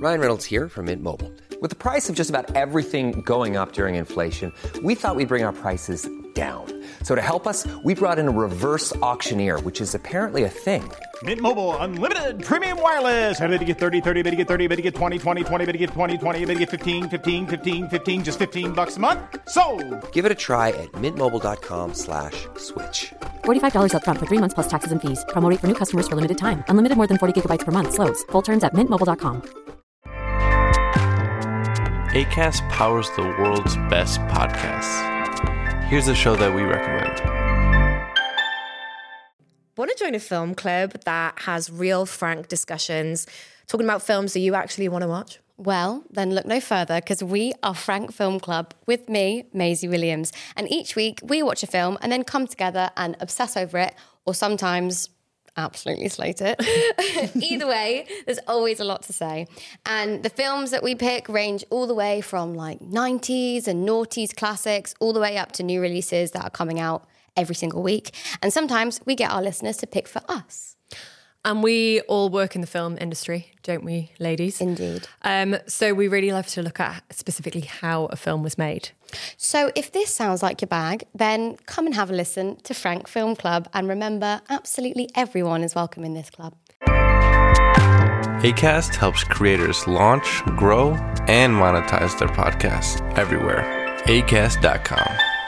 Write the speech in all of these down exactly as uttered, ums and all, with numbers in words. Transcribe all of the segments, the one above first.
Ryan Reynolds here from Mint Mobile. With the price of just about everything going up during inflation, we thought we'd bring our prices down. So to help us, we brought in a reverse auctioneer, which is apparently a thing. Mint Mobile Unlimited Premium Wireless. How to get thirty, thirty, how to get thirty, how to get twenty, twenty, twenty, how to get twenty, twenty, how to get fifteen, fifteen, fifteen, fifteen, just fifteen bucks a month? Sold! Give it a try at mintmobile.com slash switch. forty-five dollars up front for three months plus taxes and fees. Promo rate for new customers for limited time. Unlimited more than forty gigabytes per month. Slows full terms at mint mobile dot com. Acast powers the world's best podcasts. Here's a show that we recommend. Want to join a film club that has real, frank discussions, talking about films that you actually want to watch? Well, then look no further, because we are Frank Film Club with me, Maisie Williams. And each week we watch a film and then come together and obsess over it, or sometimes absolutely slate it. Either way, there's always a lot to say. And the films that we pick range all the way from like nineties and noughties classics, all the way up to new releases that are coming out every single week. And sometimes we get our listeners to pick for us. And we all work in the film industry, don't we, ladies? Indeed. Um, so we really love to look at specifically how a film was made. So if this sounds like your bag, then come and have a listen to Frank Film Club. And remember, absolutely everyone is welcome in this club. Acast helps creators launch, grow, and monetize their podcasts everywhere. acast dot com.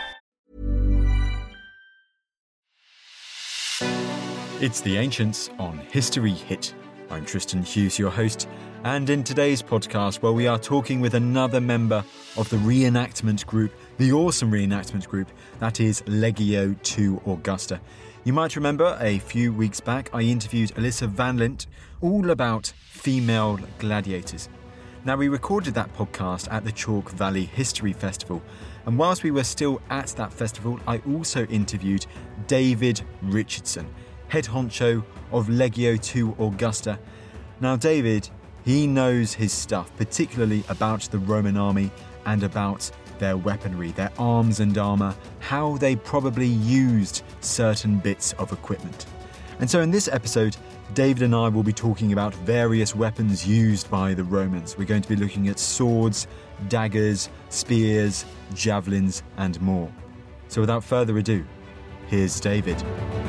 It's The Ancients on History Hit. I'm Tristan Hughes, your host, and in today's podcast, well, we are talking with another member of the reenactment group, the awesome reenactment group, that is Legio two Augusta. You might remember a few weeks back, I interviewed Alyssa Van Lint all about female gladiators. Now, we recorded that podcast at the Chalk Valley History Festival, and whilst we were still at that festival, I also interviewed David Richardson, head honcho of Legio two Augusta. Now, David, he knows his stuff, particularly about the Roman army and about their weaponry, their arms and armour, how they probably used certain bits of equipment. And so in this episode, David and I will be talking about various weapons used by the Romans. We're going to be looking at swords, daggers, spears, javelins, and more. So without further ado, here's David.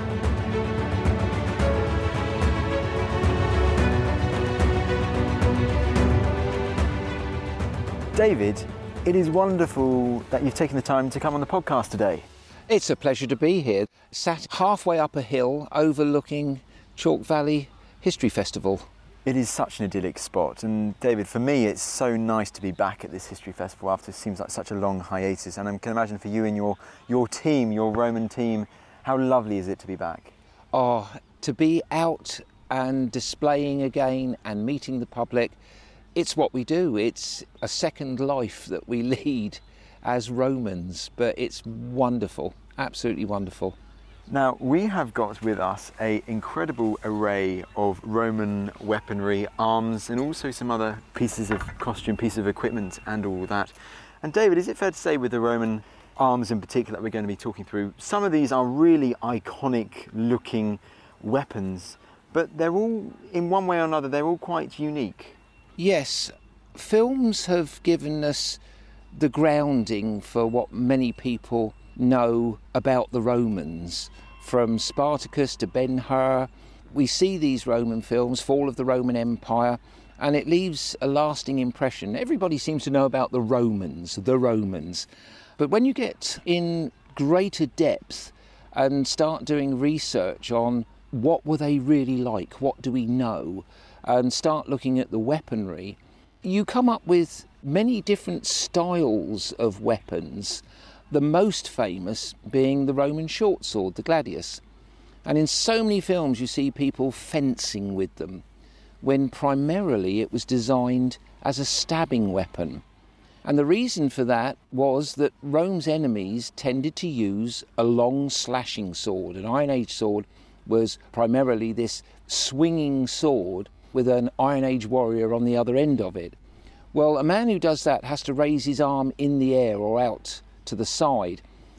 David, it is wonderful that you've taken the time to come on the podcast today. It's a pleasure to be here, sat halfway up a hill overlooking Chalk Valley History Festival. It is such an idyllic spot, and David, for me it's so nice to be back at this History Festival after it seems like such a long hiatus, and I can imagine for you and your, your team, your Roman team, how lovely is it to be back? Oh, to be out and displaying again and meeting the public. It's what we do. It's a second life that we lead as Romans, but it's wonderful, absolutely wonderful. Now, we have got with us an incredible array of Roman weaponry, arms, and also some other pieces of costume, pieces of equipment and all that. And David, is it fair to say with the Roman arms in particular that we're going to be talking through, some of these are really iconic looking weapons, but they're all, in one way or another, they're all quite unique. Yes, films have given us the grounding for what many people know about the Romans. From Spartacus to Ben-Hur, we see these Roman films, Fall of the Roman Empire, and it leaves a lasting impression. Everybody seems to know about the Romans, the Romans. But when you get in greater depth and start doing research on what were they really like, what do we know, and start looking at the weaponry, you come up with many different styles of weapons, the most famous being the Roman short sword, the gladius. And in so many films you see people fencing with them, when primarily it was designed as a stabbing weapon. And the reason for that was that Rome's enemies tended to use a long slashing sword. An Iron Age sword was primarily this swinging sword with an Iron Age warrior on the other end of it. Well, a man who does that has to raise his arm in the air or out to the side,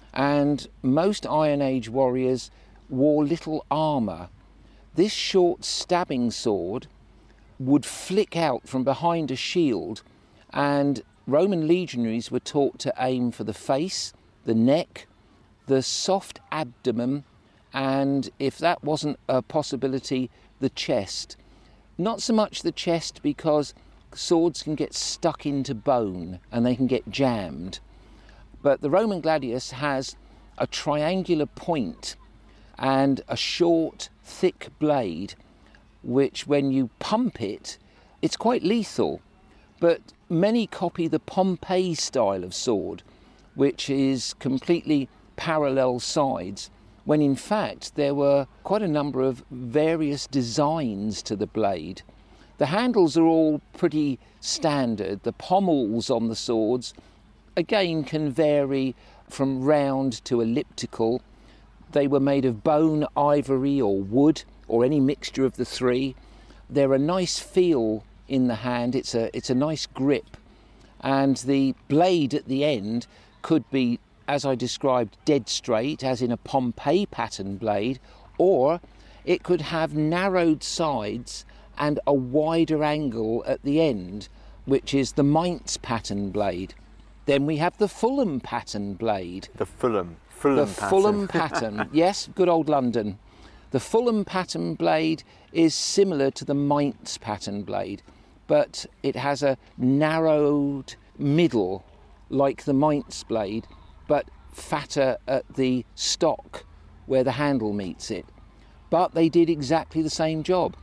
and most Iron Age warriors wore little armour. This short stabbing sword would flick out from behind a shield, and Roman legionaries were taught to aim for the face, the neck, the soft abdomen, and if that wasn't a possibility, the chest. Not so much the chest, because swords can get stuck into bone and they can get jammed, but the Roman gladius has a triangular point and a short, thick blade, which when you pump it, it's quite lethal. But many copy the Pompey style of sword, which is completely parallel sides, when in fact there were quite a number of various designs to the blade. The handles are all pretty standard. The pommels on the swords, again, can vary from round to elliptical. They were made of bone, ivory or wood, or any mixture of the three. They're a nice feel in the hand. It's a, it's a nice grip. And the blade at the end could be, as I described, dead straight, as in a Pompey pattern blade, or it could have narrowed sides and a wider angle at the end, which is the Mainz pattern blade. Then we have the Fulham pattern blade. The Fulham. Fulham the pattern. Fulham pattern. Yes, good old London. The Fulham pattern blade is similar to the Mainz pattern blade, but it has a narrowed middle like the Mainz blade, but fatter at the stock where the handle meets it. But they did exactly the same job.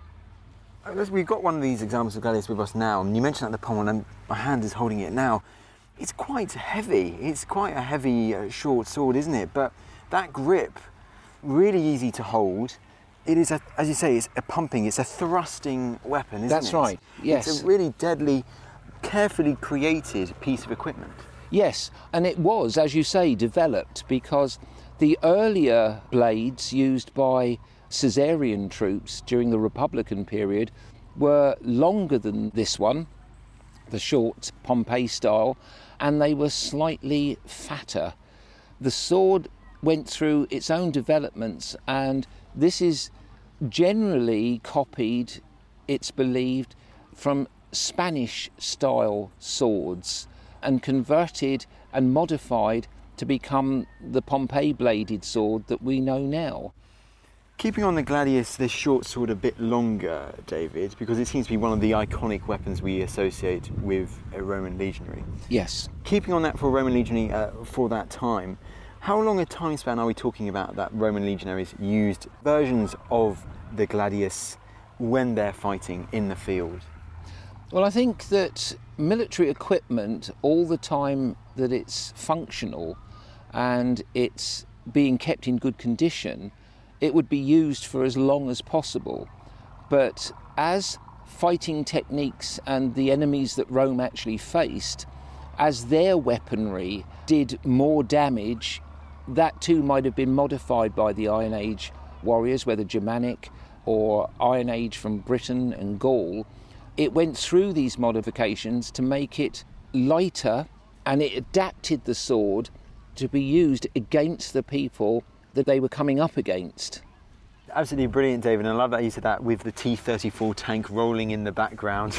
We've got one of these examples of gladius with us now, and you mentioned that the pommel, and my hand is holding it now. It's quite heavy. It's quite a heavy, uh, short sword, isn't it? But that grip, really easy to hold. It is, a, as you say, it's a pumping, it's a thrusting weapon, isn't That's it? That's right, yes. It's a really deadly, carefully created piece of equipment. Yes, and it was, as you say, developed because the earlier blades used by Caesarian troops during the Republican period were longer than this one, the short Pompey style, and they were slightly fatter. The sword went through its own developments, and this is generally copied, it's believed, from Spanish-style swords and converted and modified to become the Pompey-bladed sword that we know now. Keeping on the gladius, this short sword a bit longer, David, because it seems to be one of the iconic weapons we associate with a Roman legionary. Yes. Keeping on that for a Roman legionary uh, for that time, how long a time span are we talking about that Roman legionaries used versions of the gladius when they're fighting in the field? Well, I think that military equipment, all the time that it's functional and it's being kept in good condition, it would be used for as long as possible. But as fighting techniques and the enemies that Rome actually faced, as their weaponry did more damage, that too might have been modified by the Iron Age warriors, whether Germanic or Iron Age from Britain and Gaul. It went through these modifications to make it lighter, and it adapted the sword to be used against the people that they were coming up against. Absolutely brilliant, David, and I love that you said that with the T thirty-four tank rolling in the background.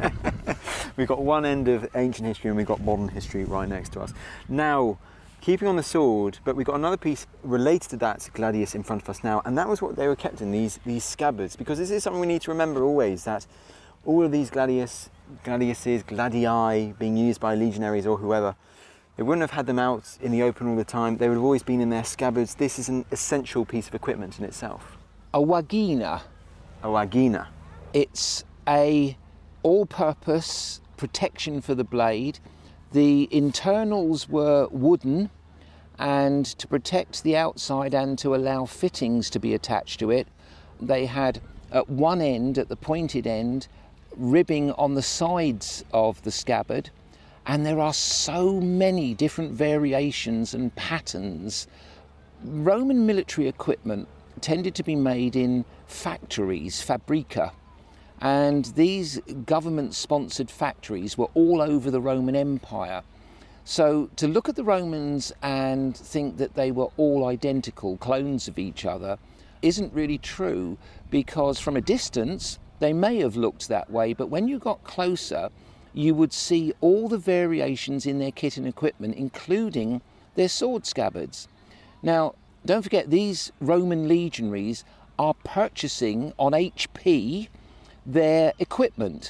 We've got one end of ancient history and we've got modern history right next to us. Now, keeping on the sword, but we've got another piece related to that gladius in front of us now, and that was what they were kept in, these, these scabbards, because this is something we need to remember always, that all of these gladius, gladiuses, gladii being used by legionaries or whoever, they wouldn't have had them out in the open all the time. They would have always been in their scabbards. This is an essential piece of equipment in itself. A wagina. A wagina. It's a all-purpose protection for the blade. The internals were wooden, and to protect the outside and to allow fittings to be attached to it, they had at one end, at the pointed end, ribbing on the sides of the scabbard. And there are so many different variations and patterns. Roman military equipment tended to be made in factories, fabrica, and these government-sponsored factories were all over the Roman Empire. So to look at the Romans and think that they were all identical, clones of each other, isn't really true, because from a distance they may have looked that way, but when you got closer, you would see all the variations in their kit and equipment, including their sword scabbards. Now, don't forget, these Roman legionaries are purchasing on H P their equipment.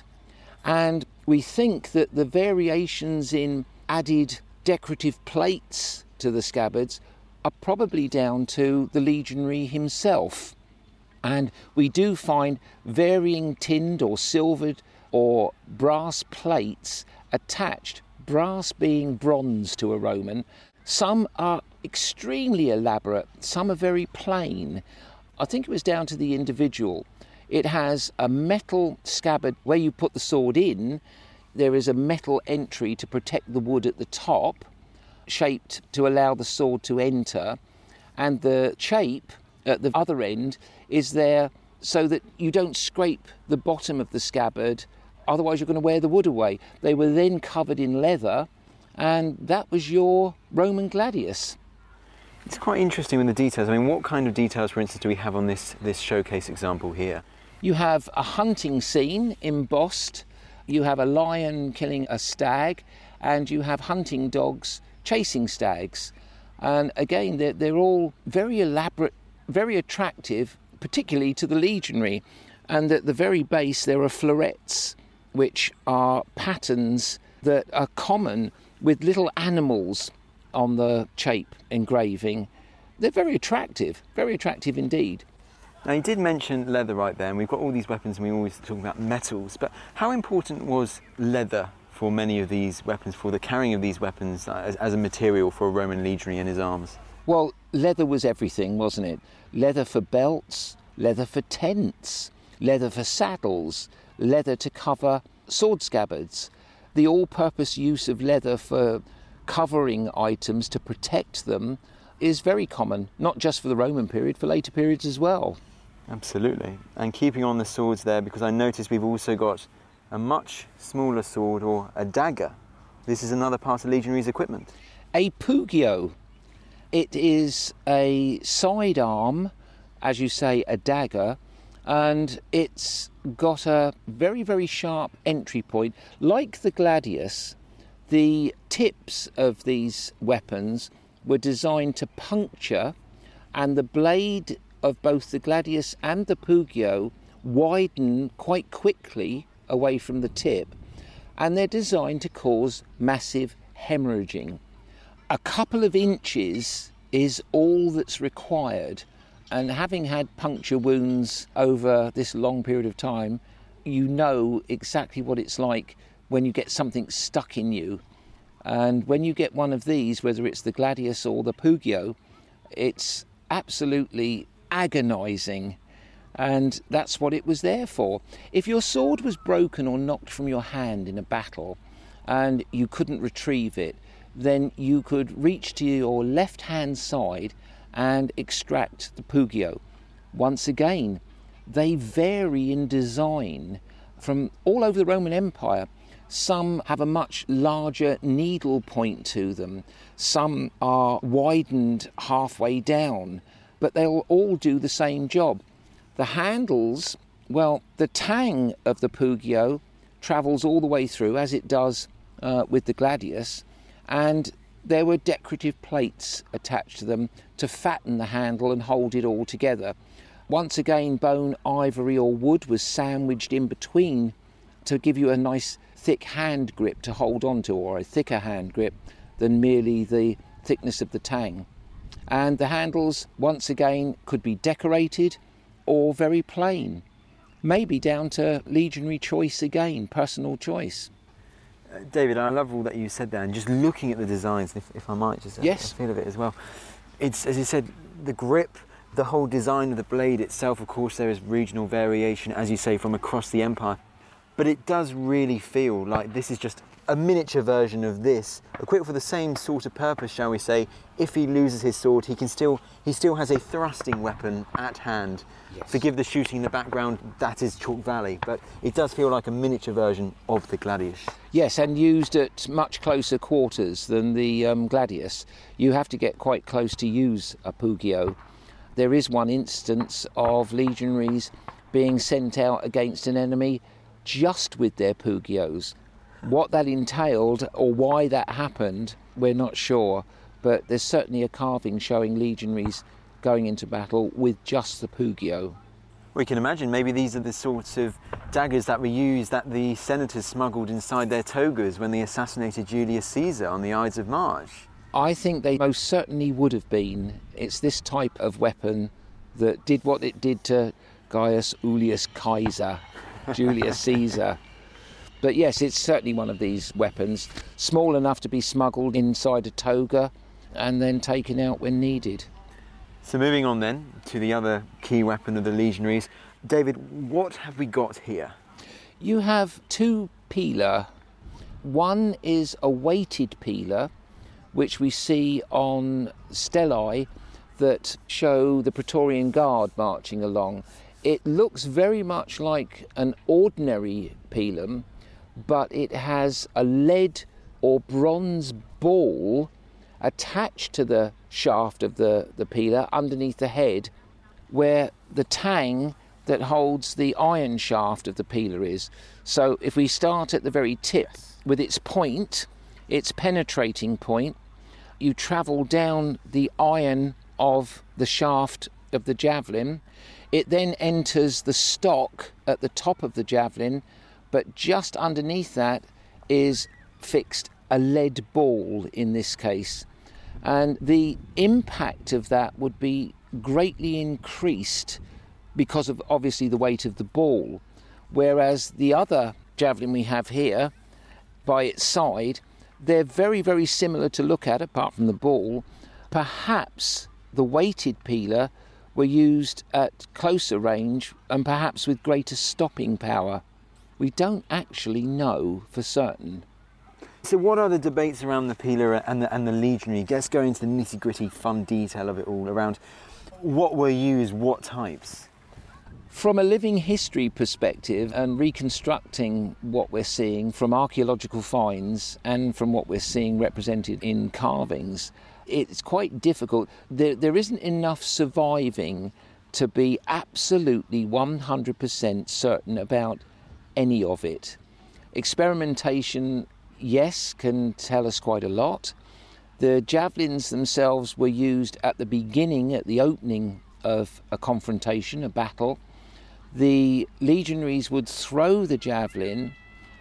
And we think that the variations in added decorative plates to the scabbards are probably down to the legionary himself. And we do find varying tinned or silvered or brass plates attached, brass being bronze to a Roman. Some are extremely elaborate, some are very plain. I think it was down to the individual. It has a metal scabbard where you put the sword in. There is a metal entry to protect the wood at the top, shaped to allow the sword to enter, and the shape at the other end is there so that you don't scrape the bottom of the scabbard, otherwise you're going to wear the wood away. They were then covered in leather, and that was your Roman gladius. It's quite interesting with the details. I mean, what kind of details, for instance, do we have on this, this showcase example here? You have a hunting scene embossed, you have a lion killing a stag, and you have hunting dogs chasing stags. And again, they're, they're all very elaborate, very attractive, particularly to the legionary. And at the very base, there are florets, which are patterns that are common with little animals on the shape engraving. They're very attractive, very attractive indeed. Now, you did mention leather right there, and we've got all these weapons and we always talk about metals, but how important was leather for many of these weapons, for the carrying of these weapons as, as a material for a Roman legionary and his arms? Well, leather was everything, wasn't it? Leather for belts, leather for tents, leather for saddles, leather to cover sword scabbards. The all-purpose use of leather for covering items to protect them is very common, not just for the Roman period, for later periods as well. Absolutely. And keeping on the swords there, because I noticed we've also got a much smaller sword, or a dagger. This is another part of legionaries' equipment. A pugio. It is a sidearm, as you say, a dagger, and it's got a very, very sharp entry point. Like the gladius, the tips of these weapons were designed to puncture, and the blade of both the gladius and the pugio widen quite quickly away from the tip, and they're designed to cause massive hemorrhaging. A couple of inches is all that's required, and having had puncture wounds over this long period of time, you know exactly what it's like when you get something stuck in you. And when you get one of these, whether it's the gladius or the pugio, it's absolutely agonising. And that's what it was there for. If your sword was broken or knocked from your hand in a battle and you couldn't retrieve it, then you could reach to your left-hand side and extract the pugio. Once again, they vary in design from all over the Roman Empire. Some have a much larger needle point to them. Some are widened halfway down, but they'll all do the same job. The handles, well, the tang of the pugio travels all the way through, as it does uh, with the gladius, and there were decorative plates attached to them to fatten the handle and hold it all together. Once again, bone, ivory or wood was sandwiched in between to give you a nice thick hand grip to hold on to, or a thicker hand grip than merely the thickness of the tang. And the handles, once again, could be decorated or very plain, maybe down to legionary choice again, personal choice. Uh, David, I love all that you said there, and just looking at the designs, if, if I might, just yes. a feel of it as well. It's, as you said, the grip, the whole design of the blade itself. Of course, there is regional variation, as you say, from across the empire. But it does really feel like this is just a miniature version of this, equipped for the same sort of purpose, shall we say. If he loses his sword, he can still he still has a thrusting weapon at hand. Yes. Forgive the shooting in the background, that is Chalk Valley, but it does feel like a miniature version of the gladius. Yes, and used at much closer quarters than the um, gladius. You have to get quite close to use a pugio. There is one instance of legionaries being sent out against an enemy just with their pugios. What that entailed or why that happened, we're not sure, but there's certainly a carving showing legionaries going into battle with just the pugio. We can imagine maybe these are the sorts of daggers that were used that the senators smuggled inside their togas when they assassinated Julius Caesar on the Ides of March. I think they most certainly would have been. It's this type of weapon that did what it did to Gaius Julius Caesar, Julius Caesar. But yes, it's certainly one of these weapons, small enough to be smuggled inside a toga and then taken out when needed. So moving on then to the other key weapon of the legionaries. David, what have we got here? You have two pila. One is a weighted pila, which we see on stelae that show the Praetorian Guard marching along. It looks very much like an ordinary pilum, but it has a lead or bronze ball attached to the shaft of the, the pila underneath the head, where the tang that holds the iron shaft of the pila is. So if we start at the very tip with its point, its penetrating point, you travel down the iron of the shaft of the javelin. It then enters the stock at the top of the javelin, but just underneath that is fixed a lead ball in this case. And the impact of that would be greatly increased because of obviously the weight of the ball, whereas the other javelin we have here by its side, they're very, very similar to look at apart from the ball. Perhaps the weighted pila were used at closer range and perhaps with greater stopping power. We don't actually know for certain. So what are the debates around the pila and the, and the legionary? Let's go into the nitty-gritty fun detail of it all around what were used, what types? From a living history perspective and reconstructing what we're seeing from archaeological finds and from what we're seeing represented in carvings, it's quite difficult. There, there isn't enough surviving to be absolutely one hundred percent certain about any of it. Experimentation, yes, can tell us quite a lot. The javelins themselves were used at the beginning, at the opening of a confrontation, a battle. The legionaries would throw the javelin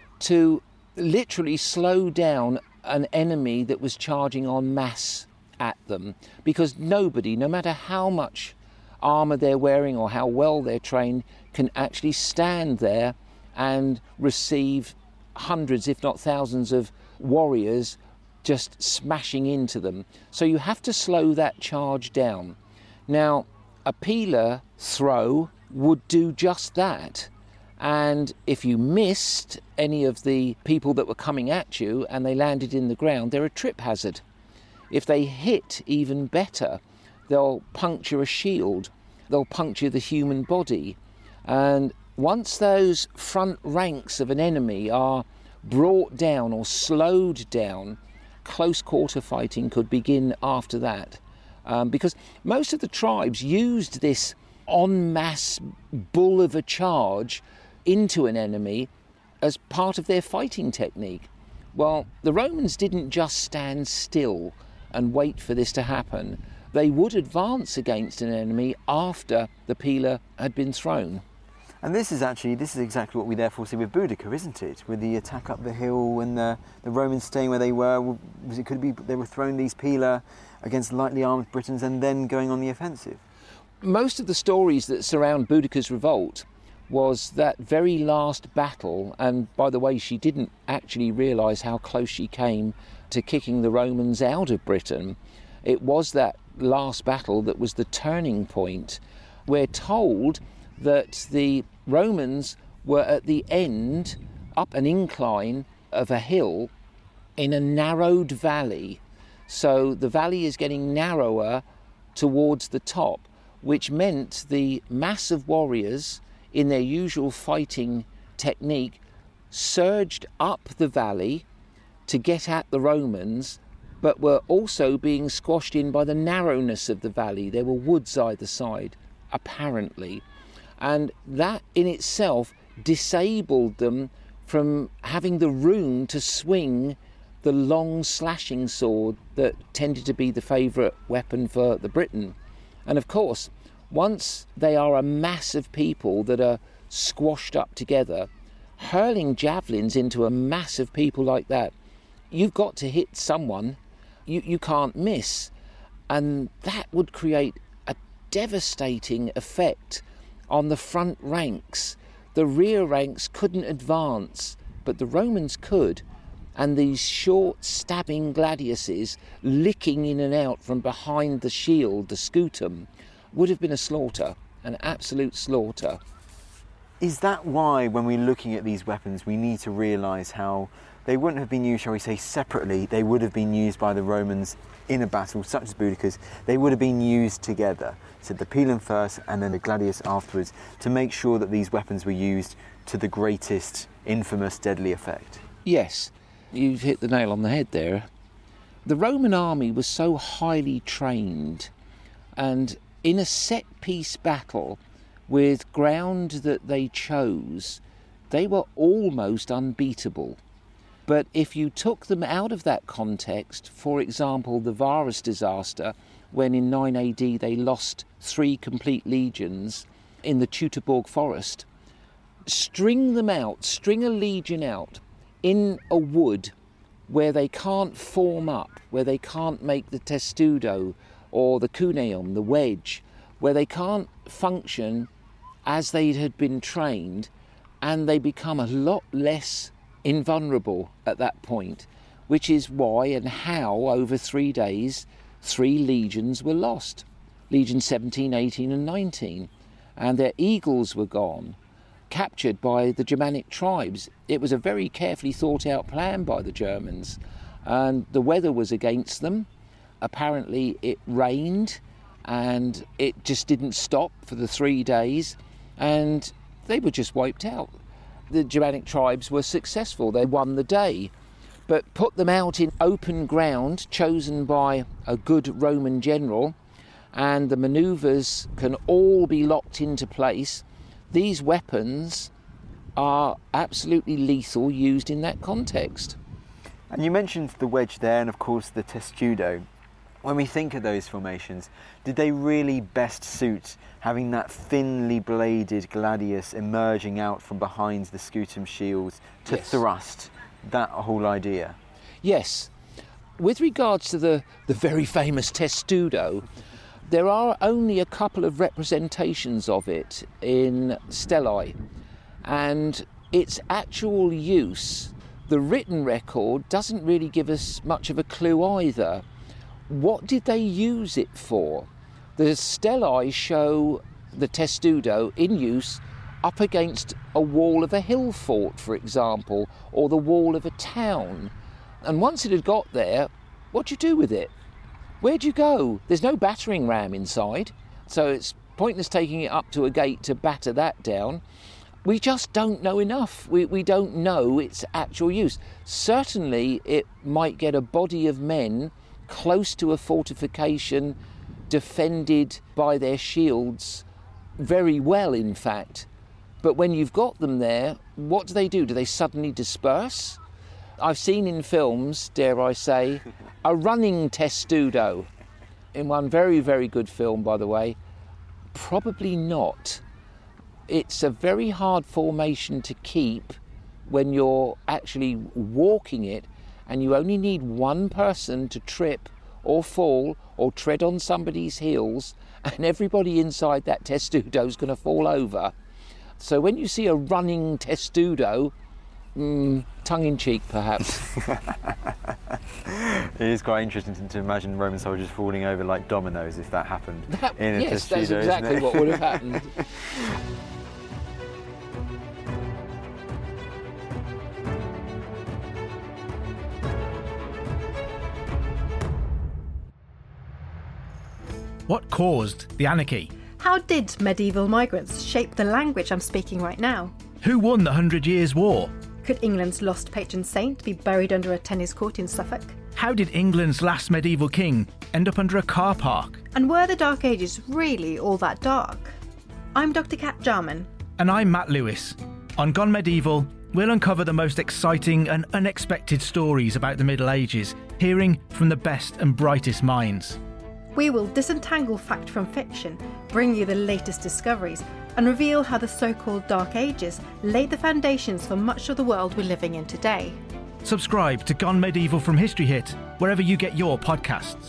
to literally slow down an enemy that was charging en masse at them, because nobody, no matter how much armour they're wearing or how well they're trained, can actually stand there and receive hundreds, if not thousands, of warriors just smashing into them. So you have to slow that charge down. Now, a pila throw would do just that. And if you missed any of the people that were coming at you and they landed in the ground, they're a trip hazard. If they hit, even better, they'll puncture a shield, they'll puncture the human body. And once those front ranks of an enemy are brought down or slowed down, close quarter fighting could begin after that. Um, because most of the tribes used this en masse bull of a charge into an enemy as part of their fighting technique. Well, the Romans didn't just stand still and wait for this to happen. They would advance against an enemy after the pila had been thrown. And this is actually, this is exactly what we therefore see with Boudica, isn't it? With the attack up the hill and the, the Romans staying where they were. Was it could be they were throwing these pila against lightly armed Britons and then going on the offensive? Most of the stories that surround Boudica's revolt was that very last battle, and by the way, she didn't actually realise how close she came to kicking the Romans out of Britain. It was that last battle that was the turning point. We're told that the Romans were at the end, up an incline of a hill, in a narrowed valley. So the valley is getting narrower towards the top, which meant the mass of warriors, in their usual fighting technique, surged up the valley to get at the Romans, but were also being squashed in by the narrowness of the valley. There were woods either side, apparently. And that in itself disabled them from having the room to swing the long slashing sword that tended to be the favourite weapon for the Briton. And of course, once they are a mass of people that are squashed up together, hurling javelins into a mass of people like that, you've got to hit someone. You, you can't miss. And that would create a devastating effect on the front ranks. The rear ranks couldn't advance, but the Romans could. And these short stabbing gladiuses licking in and out from behind the shield, the scutum, would have been a slaughter, an absolute slaughter. Is that why, when we're looking at these weapons, we need to realise how they wouldn't have been used, shall we say, separately? They would have been used by the Romans in a battle, such as Boudicca's. They would have been used together. So the pilum first and then the gladius afterwards, to make sure that these weapons were used to the greatest, infamous, deadly effect. Yes, you've hit the nail on the head there. The Roman army was so highly trained, and in a set-piece battle with ground that they chose, they were almost unbeatable. But if you took them out of that context, for example, the Varus disaster, when in nine A D they lost three complete legions in the Teutoburg forest, string them out, string a legion out in a wood where they can't form up, where they can't make the testudo or the cuneum, the wedge, where they can't function as they had been trained, and they become a lot less invulnerable at that point, which is why and how over three days three legions were lost. Legion seventeen, eighteen and nineteen. And their eagles were gone, captured by the Germanic tribes. It was a very carefully thought out plan by the Germans, and the weather was against them. Apparently it rained and it just didn't stop for the three days and they were just wiped out. The Germanic tribes were successful. They won the day. But put them out in open ground chosen by a good Roman general, and the manoeuvres can all be locked into place. These weapons are absolutely lethal used in that context. And you mentioned the wedge there and of course the testudo. When we think of those formations, did they really best suit having that thinly bladed gladius emerging out from behind the scutum shields to yes. thrust that whole idea? Yes. With regards to the, the very famous testudo, there are only a couple of representations of it in stelae, and its actual use, the written record, doesn't really give us much of a clue either. What did they use it for? The stelae show the testudo in use up against a wall of a hill fort, for example, or the wall of a town. And once it had got there, what do you do with it? Where'd you go? There's no battering ram inside, so it's pointless taking it up to a gate to batter that down. We just don't know enough. We, we don't know its actual use. Certainly it might get a body of men close to a fortification, defended by their shields very well, in fact. But when you've got them there, what do they do? Do they suddenly disperse? I've seen in films, dare I say, a running testudo. In one very, very good film, by the way. Probably not. It's a very hard formation to keep when you're actually walking it, and you only need one person to trip or fall or tread on somebody's heels, and everybody inside that testudo is going to fall over. So when you see a running testudo, mm, tongue-in-cheek perhaps. It is quite interesting to, to imagine Roman soldiers falling over like dominoes if that happened. That, in a yes, testudo, that's exactly what would have happened. What caused the anarchy? How did medieval migrants shape the language I'm speaking right now? Who won the Hundred Years' War? Could England's lost patron saint be buried under a tennis court in Suffolk? How did England's last medieval king end up under a car park? And were the Dark Ages really all that dark? I'm Doctor Kat Jarman. And I'm Matt Lewis. On Gone Medieval, we'll uncover the most exciting and unexpected stories about the Middle Ages, hearing from the best and brightest minds. We will disentangle fact from fiction, bring you the latest discoveries, and reveal how the so-called Dark Ages laid the foundations for much of the world we're living in today. Subscribe to Gone Medieval from History Hit, wherever you get your podcasts.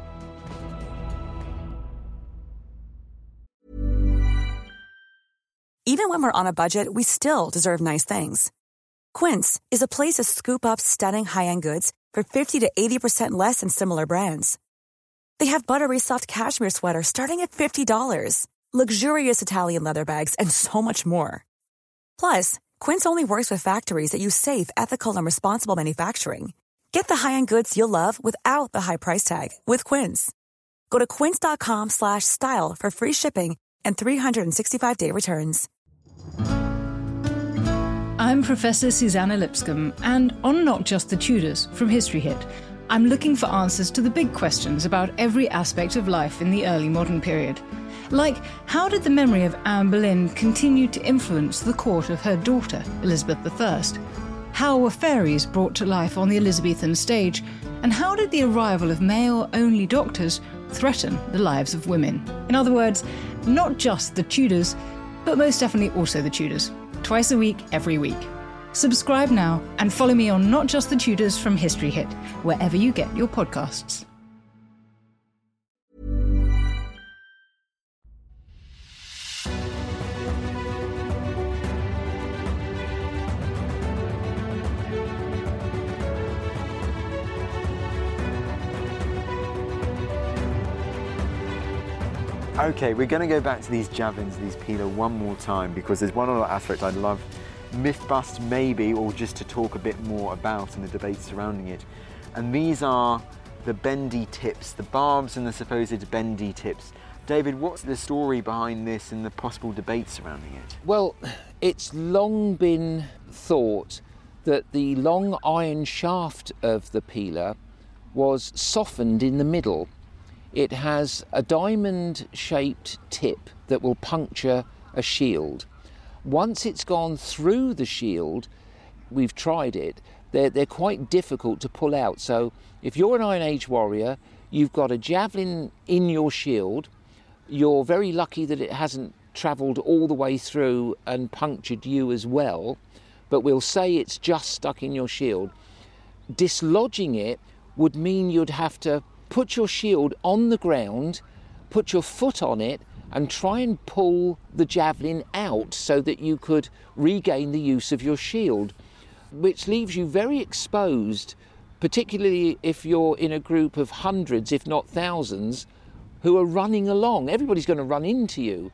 Even when we're on a budget, we still deserve nice things. Quince is a place to scoop up stunning high-end goods for fifty to eighty percent less than similar brands. They have buttery soft cashmere sweaters starting at fifty dollars, luxurious Italian leather bags, and so much more. Plus, Quince only works with factories that use safe, ethical, and responsible manufacturing. Get the high-end goods you'll love without the high price tag with Quince. Go to quince.com slash style for free shipping and three sixty-five day returns. I'm Professor Susanna Lipscomb, and on Not Just the Tudors from History Hit, I'm looking for answers to the big questions about every aspect of life in the early modern period. Like, how did the memory of Anne Boleyn continue to influence the court of her daughter, Elizabeth the First? How were fairies brought to life on the Elizabethan stage? And how did the arrival of male-only doctors threaten the lives of women? In other words, not just the Tudors, but most definitely also the Tudors. Twice a week, every week. Subscribe now and follow me on Not Just the Tudors from History Hit, wherever you get your podcasts. Okay, we're going to go back to these javelins, these Pila, one more time, because there's one other aspect I'd love myth bust maybe, or just to talk a bit more about in the debate surrounding it. And these are the bendy tips, the barbs and the supposed bendy tips. David, what's the story behind this and the possible debate surrounding it? Well, it's long been thought that the long iron shaft of the Pila was softened in the middle. It has a diamond-shaped tip that will puncture a shield. Once it's gone through the shield, we've tried it, they're, they're quite difficult to pull out. So if you're an Iron Age warrior, you've got a javelin in your shield, you're very lucky that it hasn't travelled all the way through and punctured you as well, but we'll say it's just stuck in your shield. Dislodging it would mean you'd have to put your shield on the ground, put your foot on it, and try and pull the javelin out so that you could regain the use of your shield, which leaves you very exposed, particularly if you're in a group of hundreds, if not thousands, who are running along. Everybody's going to run into you.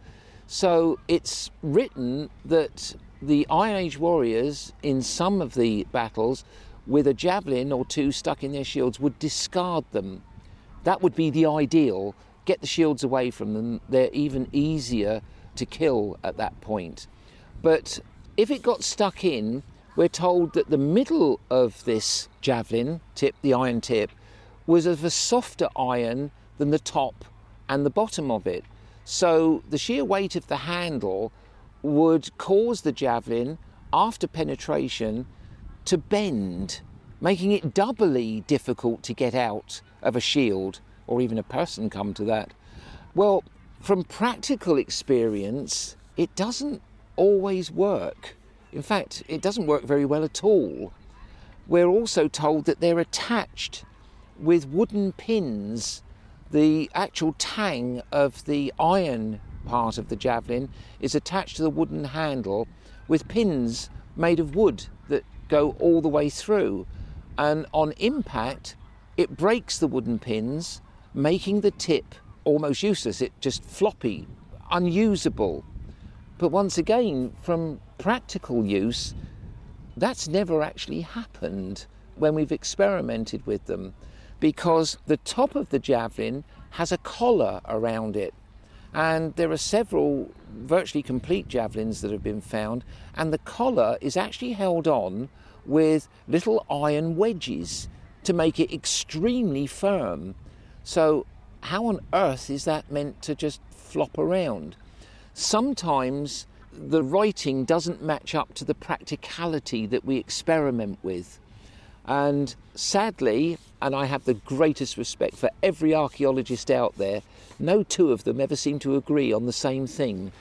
So it's written that the Iron Age warriors in some of the battles, with a javelin or two stuck in their shields, would discard them. That would be the ideal. Get the shields away from them. They're even easier to kill at that point. But if it got stuck in, we're told that the middle of this javelin tip, the iron tip, was of a softer iron than the top and the bottom of it. So the sheer weight of the handle would cause the javelin, after penetration, to bend, making it doubly difficult to get out of a shield, or even a person come to that. Well, from practical experience, it doesn't always work. In fact, it doesn't work very well at all. We're also told that they're attached with wooden pins. The actual tang of the iron part of the javelin is attached to the wooden handle with pins made of wood that go all the way through. And on impact, it breaks the wooden pins, making the tip almost useless. It just floppy, unusable. But once again, from practical use, that's never actually happened when we've experimented with them, because the top of the javelin has a collar around it. And there are several virtually complete javelins that have been found, and the collar is actually held on with little iron wedges to make it extremely firm. So how on earth is that meant to just flop around? sometimes the writing doesn't match up to the practicality that we experiment with. And sadly, and I have the greatest respect for every archaeologist out there, no two of them ever seem to agree on the same thing.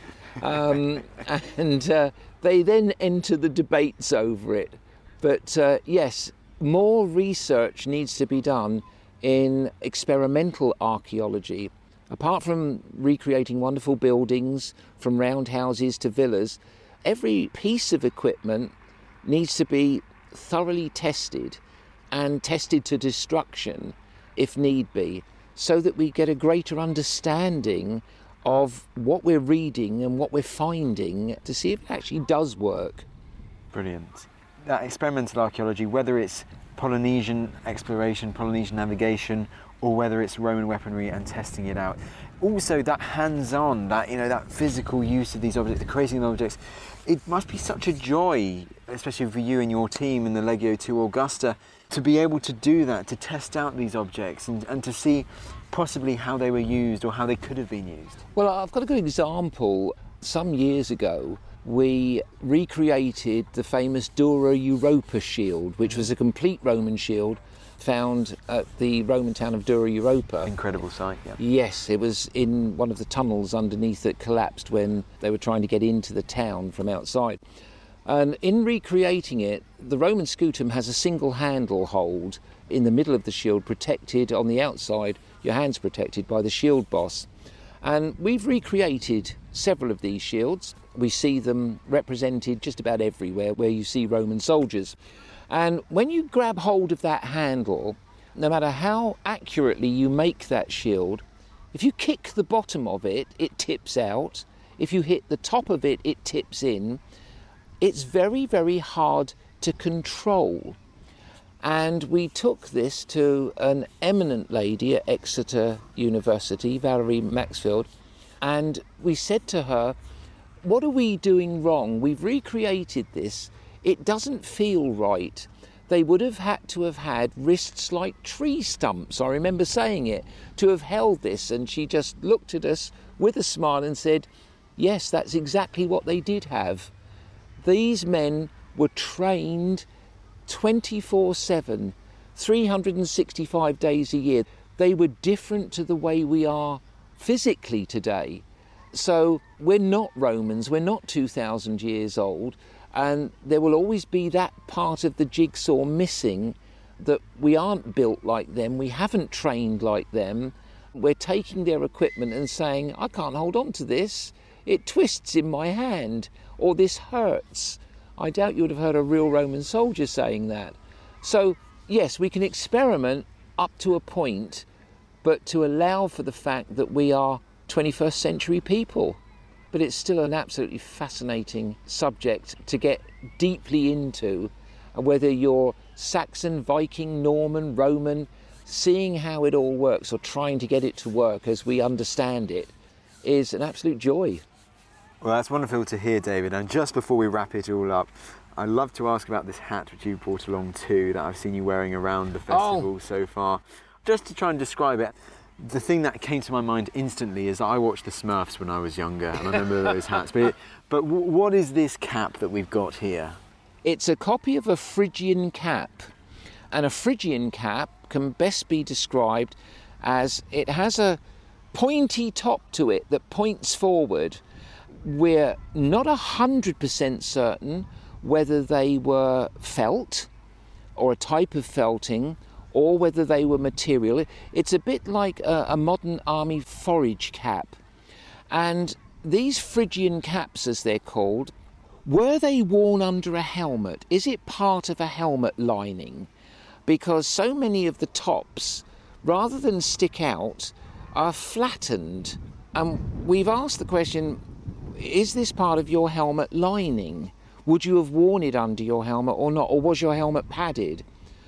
Um, and uh, they then enter the debates over it. But uh, yes, more research needs to be done in experimental archaeology. Apart from recreating wonderful buildings, from roundhouses to villas, every piece of equipment needs to be thoroughly tested and tested to destruction if need be, so that we get a greater understanding of what we're reading and what we're finding to see if it actually does work. Brilliant. That experimental archaeology, whether it's Polynesian exploration, Polynesian navigation, or whether it's Roman weaponry and testing it out. Also that hands-on, that, you know, that physical use of these objects, the creating of objects, it must be such a joy, especially for you and your team in the Legio two Augusta, to be able to do that, to test out these objects and, and to see possibly how they were used or how they could have been used. Well, I've got a good example. Some years ago, we recreated the famous Dura Europa shield, which was a complete Roman shield found at the Roman town of Dura Europa. Incredible sight, yeah. Yes, it was in one of the tunnels underneath that collapsed when they were trying to get into the town from outside. And in recreating it, the Roman scutum has a single handle hold in the middle of the shield, protected on the outside, your hands protected by the shield boss. And we've recreated several of these shields. We see them represented just about everywhere where you see Roman soldiers. And when you grab hold of that handle, no matter how accurately you make that shield, if you kick the bottom of it, it tips out. If you hit the top of it, it tips in. It's very, very hard to control. And we took this to an eminent lady at Exeter University, Valerie Maxfield, and we said to her, what are we doing wrong? We've recreated this. It doesn't feel right. They would have had to have had wrists like tree stumps, I remember saying it, to have held this. And she just looked at us with a smile and said, yes, that's exactly what they did have. These men were trained twenty-four seven, three hundred sixty-five days a year. They were different to the way we are physically today. So we're not Romans, we're not two thousand years old, and there will always be that part of the jigsaw missing, that we aren't built like them, we haven't trained like them. We're taking their equipment and saying, I can't hold on to this, it twists in my hand, or this hurts. I doubt you would have heard a real Roman soldier saying that. So, yes, we can experiment up to a point, but to allow for the fact that we are twenty-first century people. But it's still an absolutely fascinating subject to get deeply into, whether you're Saxon, Viking, Norman, Roman, seeing how it all works or trying to get it to work as we understand it is an absolute joy. Well, that's wonderful to hear, David. And just before we wrap it all up, I'd love to ask about this hat which you brought along too, that I've seen you wearing around the festival oh. so far. Just to try and describe it, the thing that came to my mind instantly is I watched the Smurfs when I was younger, and I remember those hats. But, but w- what is this cap that we've got here? It's a copy of a Phrygian cap. And a Phrygian cap can best be described as it has a pointy top to it that points forward. We're not one hundred percent certain whether they were felt or a type of felting or whether they were material. It's a bit like a, a modern army forage cap. And these Phrygian caps, as they're called, were they worn under a helmet? Is it part of a helmet lining? Because so many of the tops, rather than stick out, are flattened. And we've asked the question, is this part of your helmet lining? Would you have worn it under your helmet or not? Or was your helmet padded?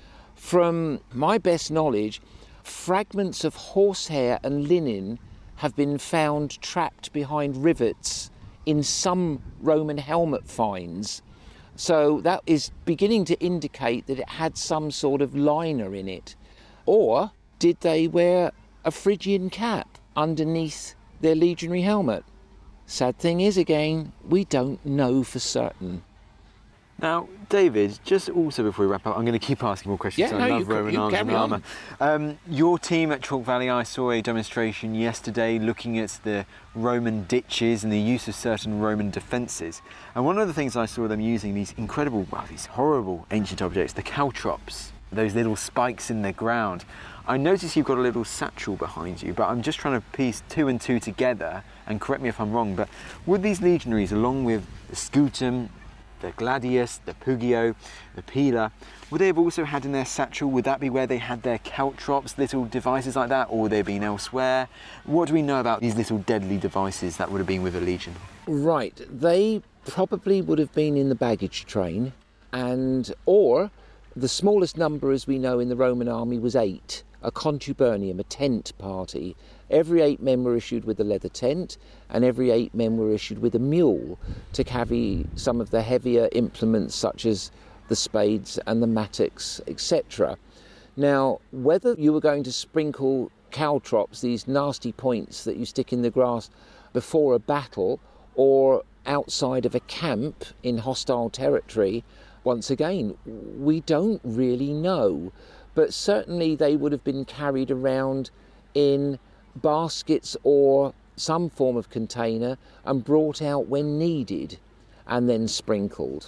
From my best knowledge, fragments of horsehair and linen have been found trapped behind rivets in some Roman helmet finds. So that is beginning to indicate that it had some sort of liner in it. Or did they wear a Phrygian cap underneath their legionary helmet? sad thing is, again, we don't know for certain. Now, David, just also before we wrap up, I'm going to keep asking more questions. Yeah, I no, love you, Roman you arms and carry on. armour. Um, your team at Chalk Valley, I saw a demonstration yesterday looking at the Roman ditches and the use of certain Roman defences. And one of the things I saw them using, these incredible, well, these horrible ancient objects, the caltrops, those little spikes in the ground. I notice you've got a little satchel behind you, but I'm just trying to piece two and two together, and correct me if I'm wrong, but would these legionaries, along with the scutum, the gladius, the pugio, the pila, would they have also had in their satchel, would that be where they had their caltrops, little devices like that, or would they have been elsewhere? What do we know about these little deadly devices that would have been with a legion? Right, they probably would have been in the baggage train, and or the smallest number, as we know, in the Roman army was eight, a contubernium, a tent party. Every eight men were issued with a leather tent, and every eight men were issued with a mule to carry some of the heavier implements such as the spades and the mattocks, et cetera. Now, whether you were going to sprinkle caltrops, these nasty points that you stick in the grass before a battle, or outside of a camp in hostile territory, once again, we don't really know. But certainly they would have been carried around in baskets or some form of container and brought out when needed and then sprinkled.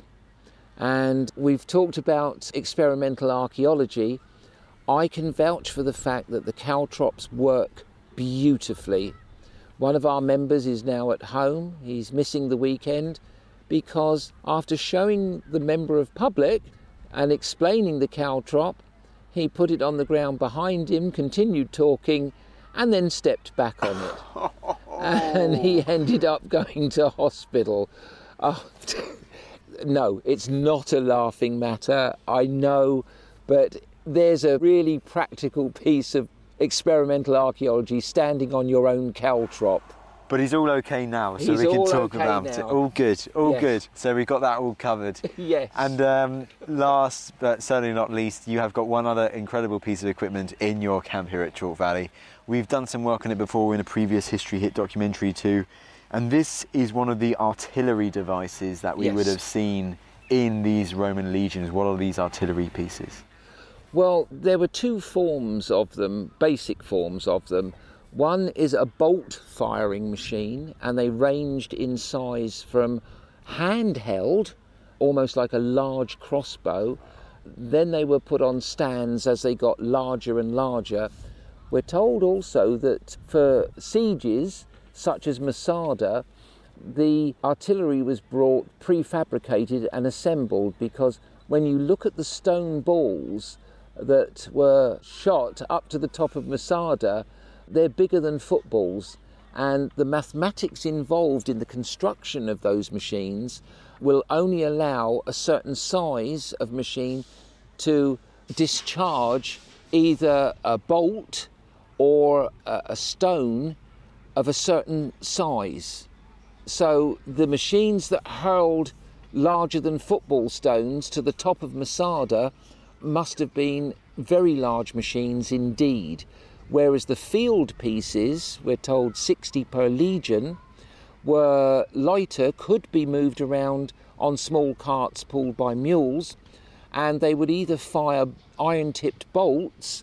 And we've talked about experimental archaeology. I can vouch for the fact that the caltrops work beautifully. One of our members is now at home. He's missing the weekend because after showing the member of public and explaining the caltrop, he put it on the ground behind him, continued talking, and then stepped back on it. And he ended up going to hospital. Oh, no, it's not a laughing matter, I know, but there's a really practical piece of experimental archaeology standing on your own caltrop. But he's all okay now, so He's we can all talk okay about now. it. All good, all Yes. good. So we've got that all covered. Yes. And um, last, but certainly not least, you have got one other incredible piece of equipment in your camp here at Chalk Valley. We've done some work on it before in a previous History Hit documentary too. And this is one of the artillery devices that we Yes. would have seen in these Roman legions. What are these artillery pieces? Well, there were two forms of them, basic forms of them. One is a bolt firing machine, and they ranged in size from handheld, almost like a large crossbow. Then they were put on stands as they got larger and larger. We're told also that for sieges, such as Masada, the artillery was brought prefabricated and assembled, because when you look at the stone balls that were shot up to the top of Masada, they're bigger than footballs, and the mathematics involved in the construction of those machines will only allow a certain size of machine to discharge either a bolt or a, a stone of a certain size. So the machines that hurled larger than football stones to the top of Masada must have been very large machines indeed. Whereas the field pieces, we're told sixty per legion, were lighter, could be moved around on small carts pulled by mules, and they would either fire iron-tipped bolts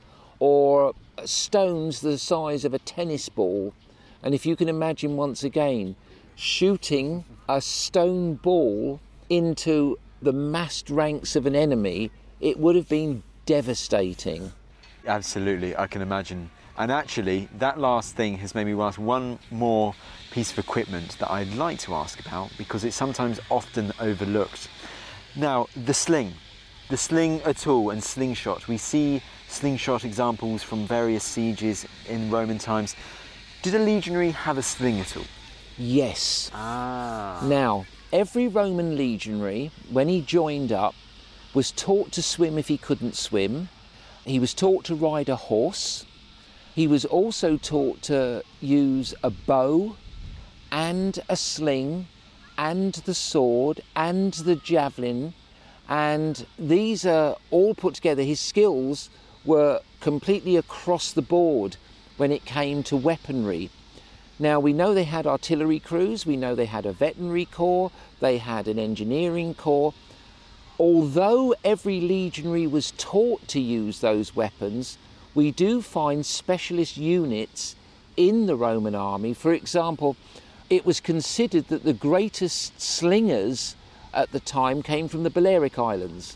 or stones the size of a tennis ball. And if you can imagine, once again, shooting a stone ball into the massed ranks of an enemy, it would have been devastating. Absolutely, I can imagine. And actually, that last thing has made me ask one more piece of equipment that I'd like to ask about, because it's sometimes often overlooked. Now, the sling. The sling at all, and slingshot. We see slingshot examples from various sieges in Roman times. Did a legionary have a sling at all? Yes. Ah. Now, every Roman legionary, when he joined up, was taught to swim if he couldn't swim. He was taught to ride a horse. He was also taught to use a bow and a sling and the sword and the javelin, and these are all put together. His skills were completely across the board when it came to weaponry. Now, we know they had artillery crews, we know they had a veterinary corps, they had an engineering corps. Although every legionary was taught to use those weapons, we do find specialist units in the Roman army. For example, it was considered that the greatest slingers at the time came from the Balearic Islands.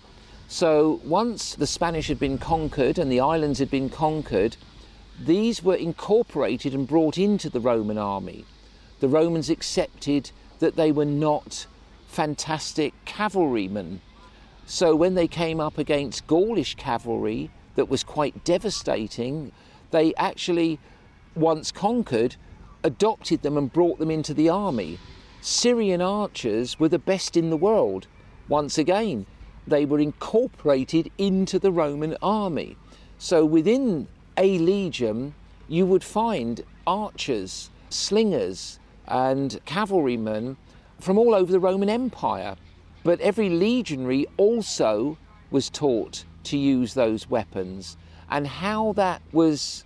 So once the Spanish had been conquered and the islands had been conquered, these were incorporated and brought into the Roman army. The Romans accepted that they were not fantastic cavalrymen. So when they came up against Gaulish cavalry that was quite devastating, they actually, once conquered, adopted them and brought them into the army. Syrian archers were the best in the world. Once again, they were incorporated into the Roman army. So within a legion, you would find archers, slingers, and cavalrymen from all over the Roman Empire. But every legionary also was taught to use those weapons, and how that was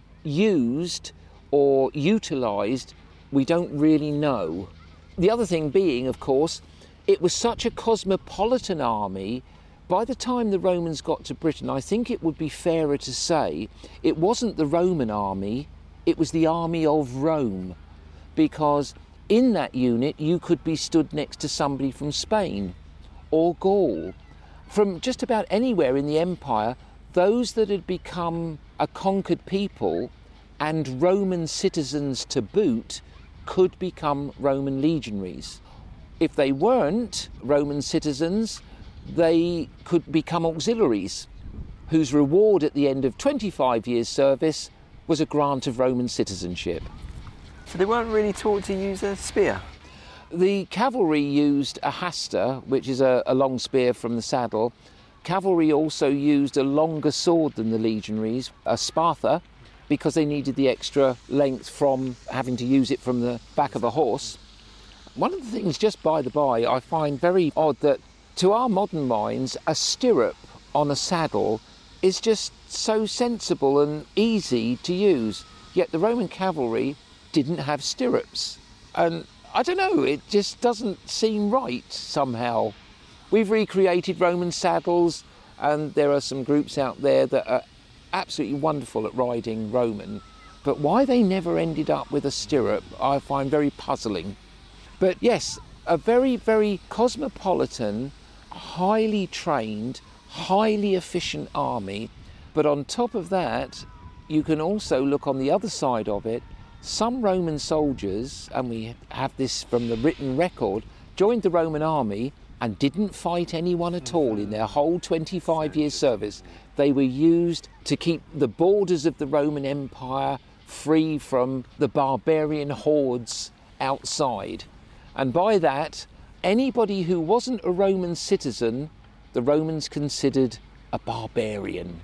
used or utilised, we don't really know. The other thing being, of course, it was such a cosmopolitan army. By the time the Romans got to Britain, I think it would be fairer to say it wasn't the Roman army, it was the army of Rome, because in that unit you could be stood next to somebody from Spain or Gaul. From just about anywhere in the empire, those that had become a conquered people and Roman citizens to boot could become Roman legionaries. If they weren't Roman citizens, they could become auxiliaries, whose reward at the end of twenty-five years' service was a grant of Roman citizenship. So they weren't really taught to use a spear? The cavalry used a hasta, which is a, a long spear from the saddle. Cavalry also used a longer sword than the legionaries, a spatha, because they needed the extra length from having to use it from the back of a horse. One of the things, just by the by, I find very odd that to our modern minds, a stirrup on a saddle is just so sensible and easy to use. Yet the Roman cavalry didn't have stirrups. And I don't know, it just doesn't seem right somehow. We've recreated Roman saddles, and there are some groups out there that are absolutely wonderful at riding Roman. But why they never ended up with a stirrup, I find very puzzling. But yes, a very, very cosmopolitan, highly trained, highly efficient army. But on top of that, you can also look on the other side of it. Some Roman soldiers, and we have this from the written record, joined the Roman army and didn't fight anyone at all in their whole twenty-five years service. They were used to keep the borders of the Roman Empire free from the barbarian hordes outside. And by that, anybody who wasn't a Roman citizen, the Romans considered a barbarian.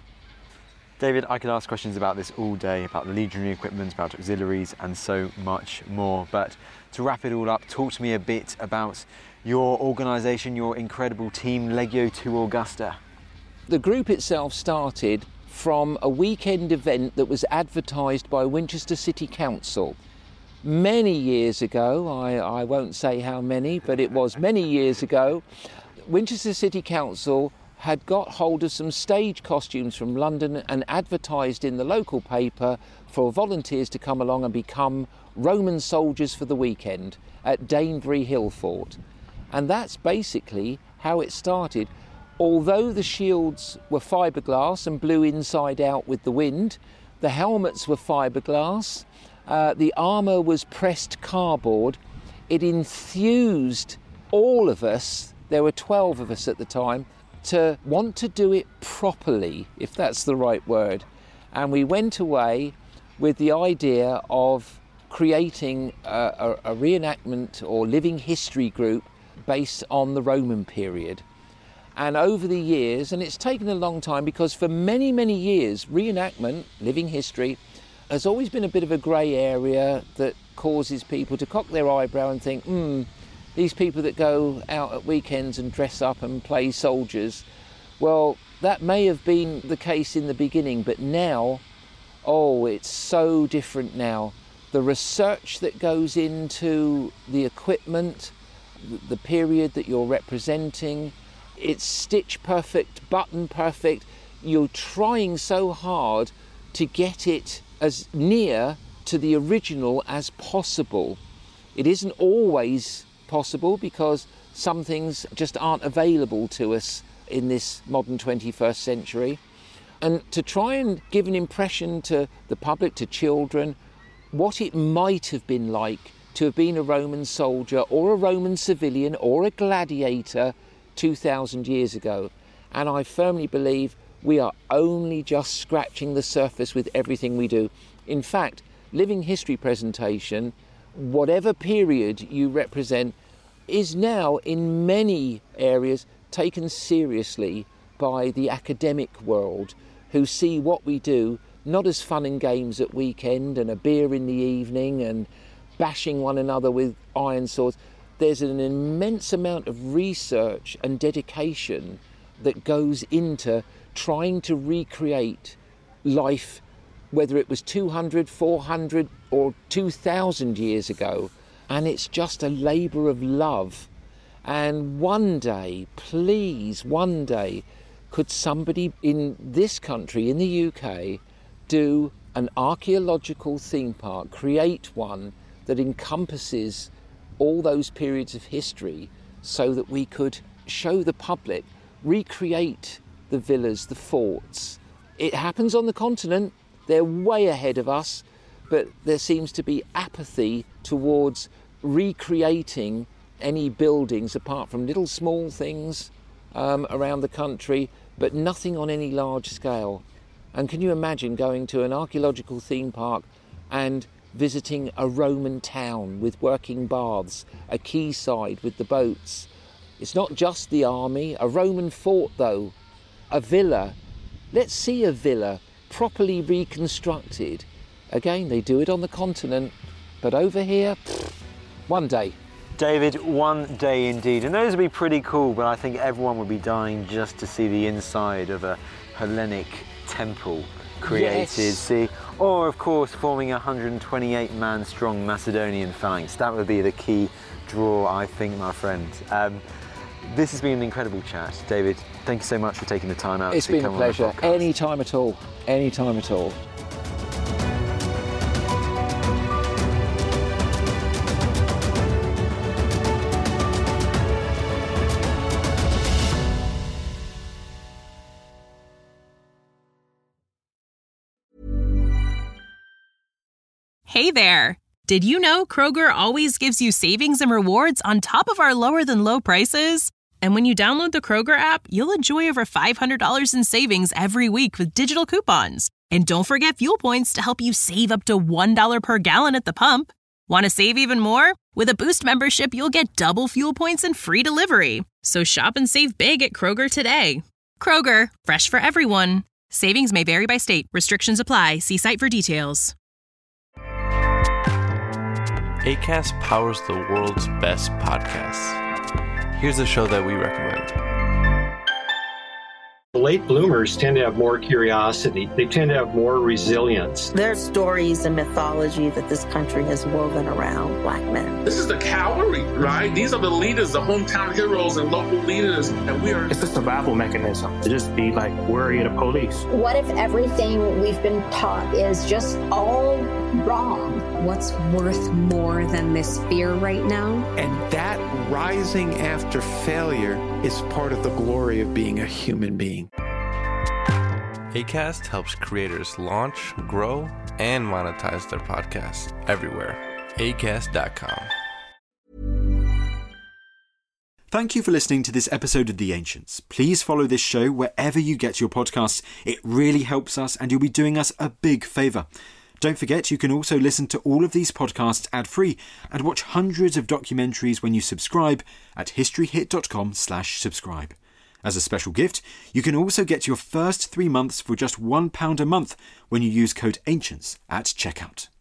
David, I could ask questions about this all day, about the legionary equipment, about auxiliaries and so much more. But to wrap it all up, talk to me a bit about your organisation, your incredible team, Legio two Augusta. The group itself started from a weekend event that was advertised by Winchester City Council. Many years ago, I, I won't say how many, but it was many years ago, Winchester City Council had got hold of some stage costumes from London and advertised in the local paper for volunteers to come along and become Roman soldiers for the weekend at Danebury Hill Fort. And that's basically how it started. Although the shields were fiberglass and blew inside out with the wind, the helmets were fiberglass, uh, the armour was pressed cardboard, it enthused all of us, there were twelve of us at the time, to want to do it properly, if that's the right word. And we went away with the idea of creating a, a, a reenactment or living history group based on the Roman period. And over the years, and it's taken a long time because for many, many years, reenactment, living history, has always been a bit of a grey area that causes people to cock their eyebrow and think, hmm, these people that go out at weekends and dress up and play soldiers, well, that may have been the case in the beginning, but now, oh, it's so different now. the research that goes into the equipment, the period that you're representing. It's stitch perfect, button perfect. You're trying so hard to get it as near to the original as possible. It isn't always possible because some things just aren't available to us in this modern twenty-first century. And to try and give an impression to the public, to children, what it might have been like to have been a Roman soldier or a Roman civilian or a gladiator two thousand years ago. And I firmly believe we are only just scratching the surface with everything we do. In fact, living history presentation, whatever period you represent, is now in many areas taken seriously by the academic world, who see what we do not as fun and games at weekend and a beer in the evening and bashing one another with iron swords. There's an immense amount of research and dedication that goes into trying to recreate life, whether it was two hundred, four hundred or two thousand years ago. And it's just a labour of love. And one day, please, one day, could somebody in this country, in the U K, do an archaeological theme park, create one that encompasses all those periods of history so that we could show the public, recreate the villas, the forts. It happens on the continent, they're way ahead of us, but there seems to be apathy towards recreating any buildings apart from little small things um, around the country, but nothing on any large scale. And can you imagine going to an archaeological theme park and visiting a Roman town with working baths, a quayside with the boats? It's not just the army, a Roman fort though, a villa. Let's see a villa properly reconstructed. Again, they do it on the continent, but over here, pfft, one day. David, one day indeed. And those would be pretty cool, but I think everyone would be dying just to see the inside of a Hellenic temple created. Yes. See, or of course forming a one hundred twenty-eight man strong Macedonian phalanx. That would be the key draw, I think, my friend. Um, this has been an incredible chat. David, thank you so much for taking the time out. It's to been a come on the pleasure. podcast. Any time at all. Any time at all. Hey there! Did you know Kroger always gives you savings and rewards on top of our lower than low prices? And when you download the Kroger app, you'll enjoy over five hundred dollars in savings every week with digital coupons. And don't forget fuel points to help you save up to one dollar per gallon at the pump. Want to save even more? With a Boost membership, you'll get double fuel points and free delivery. So shop and save big at Kroger today. Kroger, fresh for everyone. Savings may vary by state. Restrictions apply. See site for details. Acast powers the world's best podcasts. Here's a show that we recommend. Late bloomers tend to have more curiosity. They tend to have more resilience. There's stories and mythology that this country has woven around Black men. This is the cavalry, right? These are the leaders, the hometown heroes and local leaders, and we are... It's a survival mechanism to just be like worry of the police. What if everything we've been taught is just all wrong? What's worth more than this fear right now? And that rising after failure is part of the glory of being a human being. Acast helps creators launch, grow, and monetize their podcasts everywhere. acast dot com. Thank you for listening to this episode of The Ancients. Please follow this show wherever you get your podcasts. It really helps us and you'll be doing us a big favour. Don't forget you can also listen to all of these podcasts ad-free and watch hundreds of documentaries when you subscribe at historyhit dot com slash subscribe. As a special gift, you can also get your first three months for just one pound a month when you use code ANCIENTS at checkout.